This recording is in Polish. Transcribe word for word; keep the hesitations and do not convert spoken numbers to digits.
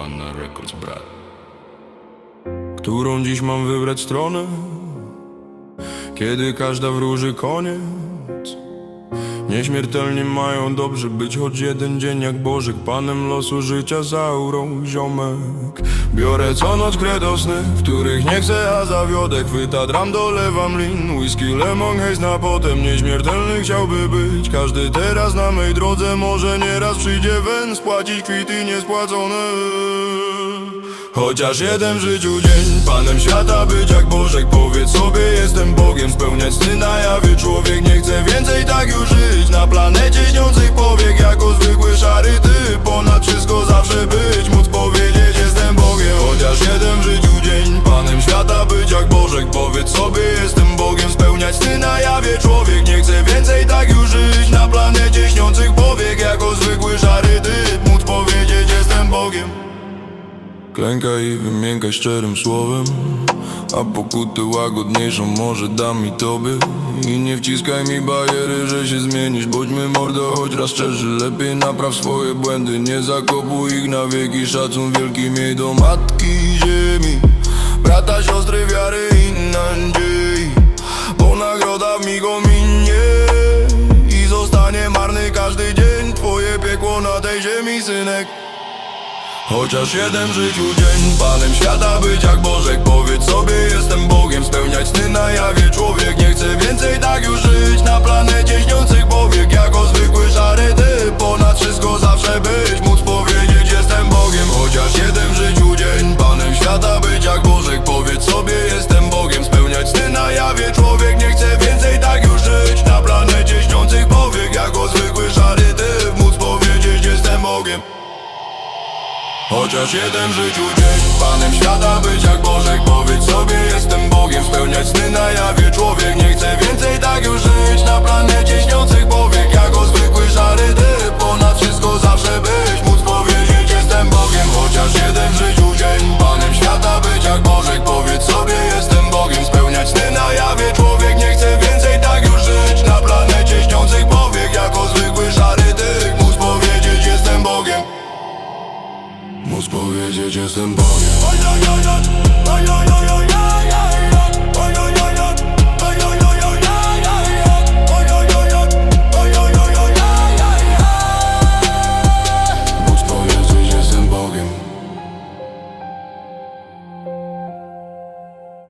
Banana Records, brat. Którą dziś mam wybrać stronę, kiedy każda wróży koniec? Nieśmiertelni mają dobrze być choć jeden dzień jak Bożek, panem losu życia za aurą ziomek. Biorę co noc kredosny, w których nie chcę, a zawiodę. Chwyta dram, dolewam lin, whisky, lemon, hejs na potem. Nieśmiertelny chciałby być każdy teraz na mej drodze. Może nieraz przyjdzie wen, spłacić kwity niespłacone. Chociaż jeden w życiu dzień, panem świata być jak Bożek. Powiedz sobie, jestem Bogiem, spełniać sny na jawie. Człowiek nie chce więcej tak już żyć na planecie śniących powiek. Jako zwykły szary typ, ponad wszystko zawsze być, móc powiedzieć jestem Bogiem. Chociaż jeden w życiu dzień, panem świata być jak Bożek. Powiedz sobie, jestem Bogiem, spełniać sny na jawie. Człowiek nie chce więcej tak już żyć na planecie śniących powiek. Jako zwykły szary typ, móc powiedzieć jestem Bogiem. Klękaj i wymiękaj szczerym słowem, a pokutę łagodniejszą może dam i tobie. I nie wciskaj mi bariery, że się zmienisz. Bądźmy mordo, choć raz szczerzy. Lepiej napraw swoje błędy, nie zakopuj ich na wieki. Szacun wielki miej do matki ziemi, brata, siostry, wiary i nadziei. Bo nagroda w mig ominie i zostanie marny każdy dzień. Twoje piekło na tej ziemi, synek. Chociaż jeden w życiu dzień, panem świata być jak Bożek. Powiedz sobie, jestem Bogiem, spełniać sny na jawie. Człowiek nie chce więcej tak już żyć na planecie śniących powiek. Jako zwykły szary typ, ponad wszystko zawsze być, móc powiedzieć jestem Bogiem. Chociaż jeden w życiu dzień, panem świata być jak Bożek. Powiedz sobie, jestem Bogiem, spełniać sny na jawie. Człowiek nie chce więcej tak już żyć na planecie śniących powiek. Jako zwykły szary typ, móc powiedzieć jestem Bogiem. Chociaż jeden w życiu dzień, panem świata być jak Bożek.